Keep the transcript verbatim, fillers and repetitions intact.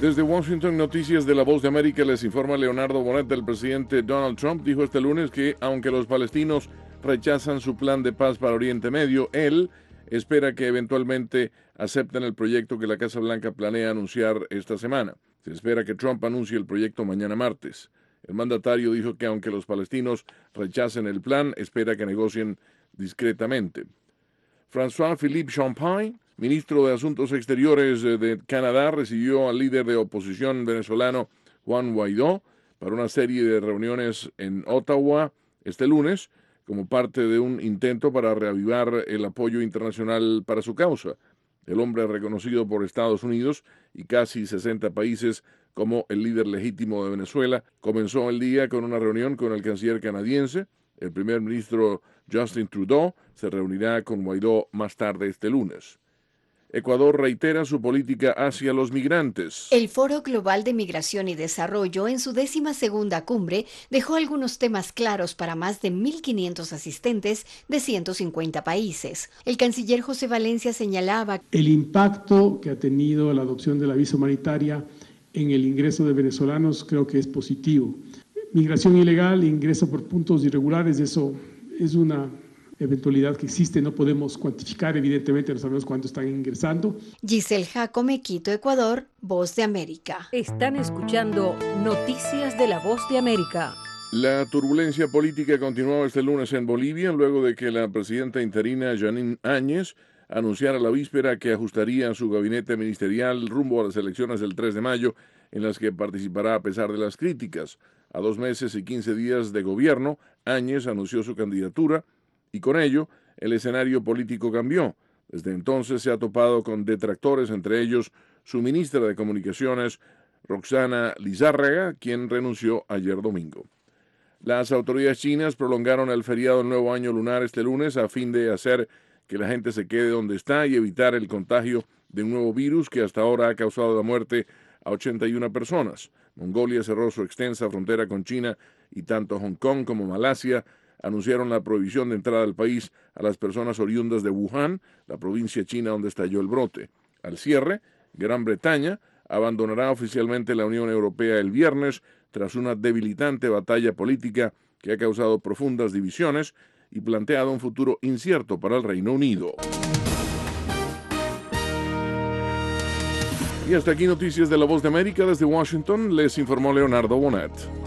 Desde Washington, Noticias de la Voz de América, les informa Leonardo Bonet. El presidente Donald Trump dijo este lunes que, aunque los palestinos rechazan su plan de paz para Oriente Medio, él espera que eventualmente acepten el proyecto que la Casa Blanca planea anunciar esta semana. Se espera que Trump anuncie el proyecto mañana martes. El mandatario dijo que, aunque los palestinos rechacen el plan, espera que negocien discretamente. François-Philippe Champagne, ministro de Asuntos Exteriores de Canadá, recibió al líder de oposición venezolano Juan Guaidó para una serie de reuniones en Ottawa este lunes, como parte de un intento para reavivar el apoyo internacional para su causa. El hombre reconocido por Estados Unidos y casi sesenta países como el líder legítimo de Venezuela comenzó el día con una reunión con el canciller canadiense. El primer ministro Justin Trudeau se reunirá con Guaidó más tarde este lunes. Ecuador reitera su política hacia los migrantes. El Foro Global de Migración y Desarrollo, en su décima segunda cumbre, dejó algunos temas claros para más de mil quinientos asistentes de ciento cincuenta países. El canciller José Valencia señalaba el impacto que ha tenido la adopción de la visa humanitaria en el ingreso de venezolanos. Creo que es positivo. Migración ilegal, ingreso por puntos irregulares, eso es una eventualidad que existe, no podemos cuantificar, evidentemente no sabemos cuánto están ingresando. Giselle Jacome, Quito, Ecuador, Voz de América. Están escuchando Noticias de la Voz de América. La turbulencia política continuó este lunes en Bolivia, luego de que la presidenta interina Janine Áñez anunciara la víspera que ajustaría su gabinete ministerial rumbo a las elecciones del tres de mayo, en las que participará a pesar de las críticas. A dos meses y quince días de gobierno, Áñez anunció su candidatura, y con ello, el escenario político cambió. Desde entonces se ha topado con detractores, entre ellos su ministra de Comunicaciones, Roxana Lizárraga, quien renunció ayer domingo. Las autoridades chinas prolongaron el feriado del Nuevo Año Lunar este lunes a fin de hacer que la gente se quede donde está y evitar el contagio de un nuevo virus que hasta ahora ha causado la muerte a ochenta y una personas. Mongolia cerró su extensa frontera con China y tanto Hong Kong como Malasia anunciaron la prohibición de entrada al país a las personas oriundas de Wuhan, la provincia china donde estalló el brote. Al cierre, Gran Bretaña abandonará oficialmente la Unión Europea el viernes tras una debilitante batalla política que ha causado profundas divisiones y planteado un futuro incierto para el Reino Unido. Y hasta aquí Noticias de la Voz de América. Desde Washington les informó Leonardo Bonet.